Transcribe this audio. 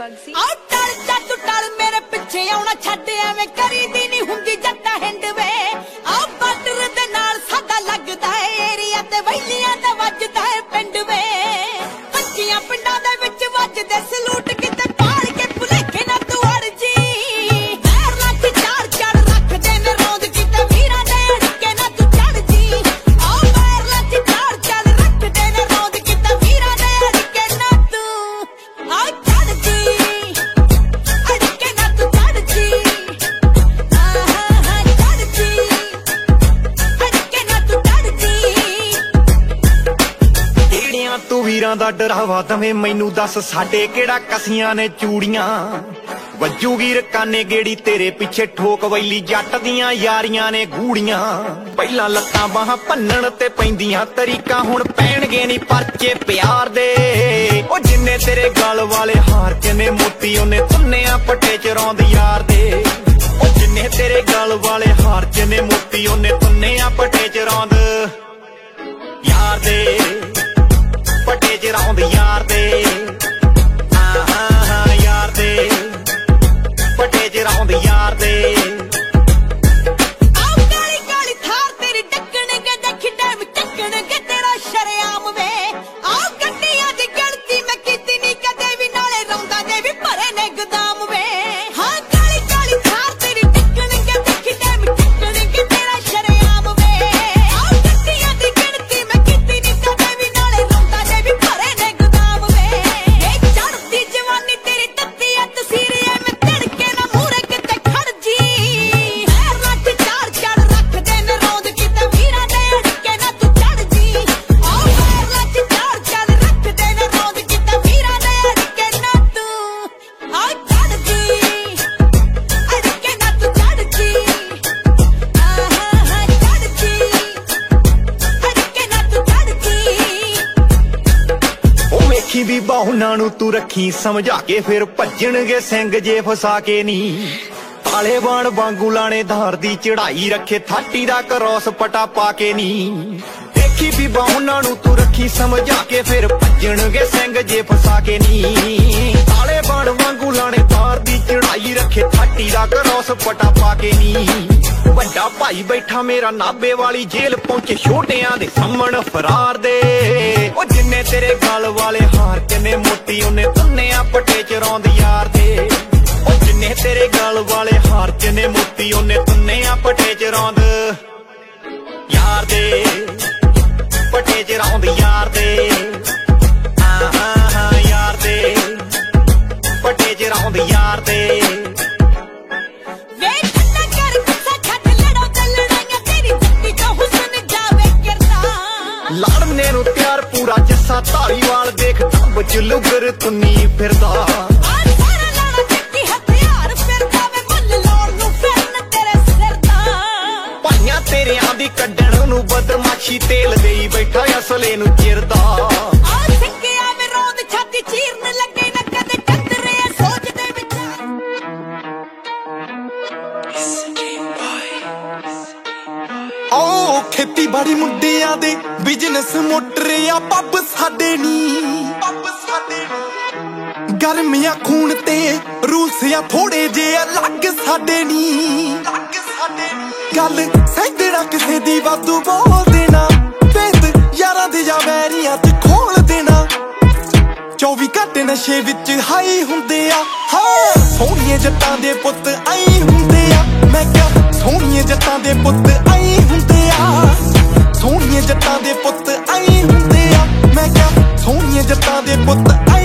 Bugsy। ਆ ਟਲ ਜਾ ਤੂੰ ਟਲ ਮੇਰੇ ਪਿੱਛੇ ਆਉਣਾ ਛੱਡ ਐਵੇਂ ਕਰੀਦੀ ਨਹੀਂ ਹੁੰਦੀ ਜੱਟਾ ਹਿੰਡ ਵੇ ਆ ਬਾਰਡਰ ਦੇ ਨਾਲ ਸਾਡਾ ਲੱਗਦਾ ਏ ਏਰੀਆ ਤੇ ਵੈਲੀਆਂ ਦਾ ਵੱਜਦਾ ਏ ਪਿੰਡ ਵੇ ਬੱਚੀਆਂ ਪਿੰਡਾਂ ਦੇ ਵਿੱਚ ਵੱਜਦੇ ਸਲੂਟ ਕਿਤੇ ਪਾੜ ਕੇ ਭੁਲੇਖੇ ਨਾ ਤੂੰ ਅੜ ਜੀ ਪੈਰ ਲੱਖ ਚਾਰ ਚੜ ਰੱਖਦੇ ਨੇ ਰੋਂਦ ਕਿਤੇ ਵੀਰਾਂ ਦੇ ਅੜਕੇ ਨਾ ਤੂੰ ਚੜ ਜੀ ਆ ਪੈਰ ਲੱਖ ਚਾਰ ਚੜ ਰੱਖਦੇ ਨੇ ਰੋਂਦ ਕਿਤੇ ਵੀਰਾਂ ਦੇ ਅੜਕੇ ਨਾ ਤੂੰ ਆ ਚੜ ਜੀ ਅੜਕੇ ਨਾ ਤੂੰ ਚੜ ਜੀ ਆਹਾ ਚੜ ਜੀ ਅੜਕੇ ਨਾ ਤੂੰ ਚੜ ਜੀ ਕਿਹੜਿਆਂ ਤੂੰ ਵੀਰਾਂ ਦਾ ਡਰਾਵਾ ਦਵੇਂ ਮੈਨੂੰ ਦੱਸ ਸਾਡੇ ਕਿਹੜਾ ਕਸੀਆਂ ਨੇ ਚੂੜੀਆਂ ਵੱਜੂਗੀ ਰਕਾਨੇ ਗੇੜੀ ਤੇਰੇ ਪਿੱਛੇ ਠੋਕ ਵੈਲੀ ਜੱਟ ਦੀਆਂ ਯਾਰੀਆਂ ਨੇ ਗੂੜੀਆਂ ਪਹਿਲਾਂ ਲੱਤਾਂ ਬਾਹਾਂ ਭੰਨਣ ਤੇ ਪੈਂਦੀਆਂ ਤਰੀਕਾਂ ਹੁਣ ਪੈਣਗੇ ਨਹੀਂ ਪਰਚੇ ਪਿਆਰ ਦੇ ਉਹ ਜਿੰਨੇ ਤੇਰੇ ਗਲ ਵਾਲੇ ਹਾਰ ਕੇ ਨੇ ਮੋਤੀ ਉਹਨੇ ਤੁੰਨਿਆਂ ਪੱਟੇ ਚ ਰੌਂਦ ਯਾਰ ਦੇ ਉਹ ਜਿੰਨੇ ਤੇਰੇ ਗਲ ਵਾਲੇ ਹਾਰ ਕੇ ਨੇ ਮੋਤੀ ਉਹਨੇ ਤੁੰਨਿਆਂ ਪੱਟੇ ਚ ਰੌਂਦ ਯਾਰ ਦੇ ਪੱਟੇ ਚ ਰੌਂਦ ਯਾਰ ਦੇ ਆਹਾ ਯਾਰ ਦੇ ਪੱਟੇ ਚ ਰੌਂਦ ਯਾਰ ਦੇ ਆਹ ਕਾਲੀ ਕਾਲੀ ਥਾਰ ਤੇਰੀ ਡੱਕਣਗੇ ਦੇਖੀ ਟਾਈਮ ਚੱਕਣਗੇ ਤੇਰਾ ਸ਼ਰੇਆਮ ਵੇ ਆਹ ਗੱਡੀਆਂ ਦੀ ਗਿਣਤੀ ਮੈਂ ਕੀਤੀ ਨਹੀਂ ਕਦੇ ਵੀ ਨਾਲੇ ਰੌਂਦਾਂ ਦੇ ਵੀ ਭਰੇ ਨੇ ਗੋਦਾਮ ਵੇ ਹਾਂ ਕਾਲੀ ਕਾਲੀ ਥਾਰ ਤੇਰੀ ਡੱਕਣਗੇ ਦੇਖੀ ਟਾਈਮ ਚੱਕਣਗੇ ਤੇਰਾ ਸ਼ਰੇਆਮ ਵੇ ਆਹ ਗੱਡੀਆਂ ਦੀ ਗਿਣਤੀ ਮੈਂ ਕੀਤੀ ਨਹੀਂ ਕਦੇ ਵੀ ਨਾਲੇ ਰੌਂਦਾਂ ਦੇ ਵੀ ਭਰੇ ਨੇ ਗੋਦਾਮ ਵੇ ਇਹ ਚੜ੍ਹਦੀ ਜਵਾਨੀ ਤੇਰੀ ਤੱਤੀ ਐ ਤਸੀਰ ਐਵੇਂ ਧੜਕੇ ਨਾ ਮੂਹਰੇ ਕਿਤੇ ਖੜ ਜੀ ਪੈਰ ਲੱਖ ਚਾਰ ਚੜ ਰੱਖਦੇ ਨੇ ਰੌਂਦ ਕਿਤੇ ਵੀਰਾਂ ਦੇ ਅੜਕੇ ਨਾ ਤੂੰ ਚੜ ਜੀ ਆਹ ਪੈਰ ਲੱਖ ਚਾਰ ਚੜ ਰੱਖਦੇ ਨੇ ਰੌਂਦ ਕਿਤੇ ਵੀਰਾਂ ਦੇ ਅੜਕੇ ਨਾ ਤੂੰ ਆਹ ਚੜ ਜੀ ਅੜਕੇ ਨਾ ਤੂੰ ਚੜ ਜੀ ਆਹਾ ਚੜ ਜੀ ਅੜਕੇ ਨਾ ਤੂੰ ਚੜ ਜੀ ਉਹ ਵੇਖੀ ਵੀ ਬਾਹੁਨਾਂ ਨੂੰ ਤੂੰ ਰੱਖੀ ਸਮਝਾ ਕੇ ਫਿਰ ਭੱਜਣਗੇ ਸਿੰਘ ਜੇ ਫਸਾ ਕੇ ਨੀ ਤਾਲੇਬਾਨ ਵਾਂਗੂ ਲਾਣੇਦਾਰ ਦੀ ਚੜਾਈ ਰੱਖੇ ਥਾਟੀ ਦਾ ਕਰੋਸ ਪਟਾ ਪਾ ਕੇ ਨੀ ਦੇਖੀ ਵੀ ਬਾਹੁਨਾਂ ਨੂੰ ਤੂੰ ਰੱਖੀ ਸਮਝਾ ਕੇ ਫਿਰ ਭੱਜਣਗੇ ਸਿੰਘ ਜੇ ਫਸਾ ਕੇ ਨੀ ਤਾਲੇਬਾਨ ਵਾਂਗੂ ਲਾਣੇਦਾਰ ਦੀ ਚੜਾਈ ਰੱਖੇ ਥਾਟੀ ਦਾ ਕਰੋਸ ਪਟਾ ਪਾ ਕੇ ਨੀ ਵੱਡਾ ਭਾਈ ਬੈਠਾ ਮੇਰਾ ਨਾਬੇ ਵਾਲੀ ਜੇਲ੍ਹ ਪਹੁੰਚੇ ਛੋਟਿਆਂ ਦੇ ਸਾਹਮਣ ਫਰਾਰ ਦੇ ਉਹ ਜਿੰਨੇ ਤੇਰੇ ਗਲ ਵਾਲੇ ਹਾਰ ਕੇ ਨੇ ਮੋਤੀ ਉਹਨੇ ਤੁੰਨਿਆਂ ਪੱਟੇ ਚ ਰੌਂਦ ਯਾਰ ਦੇ ਉਹ ਜਿੰਨੇ ਤੇਰੇ ਗਲ ਵਾਲੇ ਹਾਰ ਕੇ ਨੇ ਮੋਤੀ ਉਹਨੇ ਤੁੰਨਿਆਂ ਪੱਟੇ ਚ ਰੌਂਦ ਯਾਰ ਦੇ ਪੱਟੇ ਚ ਰੌਂਦ ਯਾਰ ਦੇ ਆਹਾ ਯਾਰ ਦੇ ਪੱਟੇ ਚ ਰੌਂਦ ਯਾਰ ਦੇ ਵੇ ਠੰਡਾ ਕਰ ਗੁੱਸਾ ਛੱਡ ਲੜੋ ਤੇ ਲੜਾਈਆਂ ਤੇਰੀ ਜੱਟੀ ਤੋਂ ਹੁਸਨ ਜਾਵੇ ਕਰਦਾ ਲੜਨੇ ਨੂੰ ਤਿਆਰ ਪੂਰਾ ਜੱਸਾ ਧਾਰੀਵਾਲ ਦੇਖ ਧੰਬ ਚ ਲੁਗਰ ਤੁੰਨੀ ਫਿਰਦਾ ਆ ਸਾਰਾ ਲਾਣਾ ਚੱਕੀ ਹਥਿਆਰ ਫਿਰਦਾ ਵੇ ਮੁੱਲ ਲੋੜ ਨੂੰ ਫਿਰਨ ਤੇਰੇ ਸਿਰ ਦਾ ਭਾਈਆਂ ਤੇਰਿਆਂ ਦੀ ਕੱਢਣ ਨੂੰ ਬਦਮਾਸ਼ੀ ਤੇਲ ਦੇਈ ਬੈਠਾ ਅਸਲੇ ਨੂੰ ਚਿਰਦਾ ਆ ਸਿੱਕਿਆ ਵੇ ਰੋਂਦ ਛਾਤੀ ਚੀਰਨ ਲੱਗੇ ਨਾ ਕਦੇ ਟੱਕਰੇ ਸੋਚ ਦੇ ਵਿੱਚ ਓ ਖੇਤੀਬਾੜੀ ਮੁੰਡਿਆਂ ਦੇ ਬਿਜ਼ਨਸ ਮੋਟਰ ਆ ਪੱਬ ਸਾਡੇ ਨੀ ਗਰਮੀਆਂ ਖੂਨ ਤੇ ਰੂਸ ਆ ਥੋੜੇ ਜੇ ਅਲੱਗ ਸਾਡੇ ਨੀ ਗੱਲ ਸੈਂਦੜਾ ਕਿਸੇ ਦੀ ਵਾਧੂ ਬੋਲ ਦੇਣਾ ਭੇਦ ਯਾਰਾਂ ਦੇ ਜਾਂ ਵੈਰੀਆਂ ਤੇ ਖੋਲ ਦੇਣਾ 24 ਘੰਟੇ ਨਸ਼ੇ ਵਿੱਚ ਹਾਈ ਹੁੰਦੇ ਆ ਹਾਂ ਸੋਹਣੀਏ ਜੱਟਾਂ ਦੇ ਪੁੱਤ ਆਈ ਹੁੰਦੇ ਆ ਮੈਂ ਕਿਹਾ ਸੋਹਣੀਏ ਜੱਟਾਂ ਦੇ ਪੁੱਤ ਆਈ ਹੁੰਦੇ ਆ ਸੋਹਣੀਏ ਜੱਟਾਂ ਦੇ ਪੁੱਤ ਆਈ ਹੁੰਦੇ ਆ ਮੈਂ ਕਿਹਾ ਸੋਹਣੀਏ ਜੱਟਾਂ ਦੇ ਪੁੱਤ ਆਈ